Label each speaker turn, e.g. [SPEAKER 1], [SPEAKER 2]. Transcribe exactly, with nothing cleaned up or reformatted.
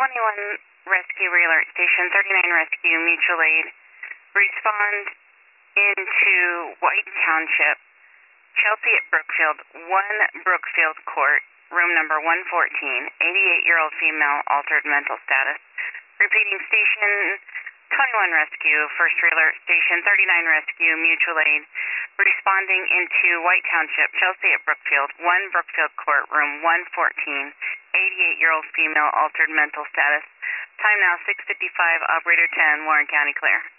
[SPEAKER 1] twenty-one Rescue Realert Station, thirty-nine Rescue Mutual Aid. Respond into White Township, Chelsea at Brookfield, one Brookfield Court, room number one fourteen, eighty-eight-year-old female, altered mental status. Repeating, Station twenty-one Rescue, First Realert Station, thirty-nine Rescue Mutual Aid. Responding into White Township, Chelsea at Brookfield, one Brookfield Court, room one fourteen, eighty-eight-year-old female, altered mental status. Time now six fifty-five, Operator ten, Warren County clear.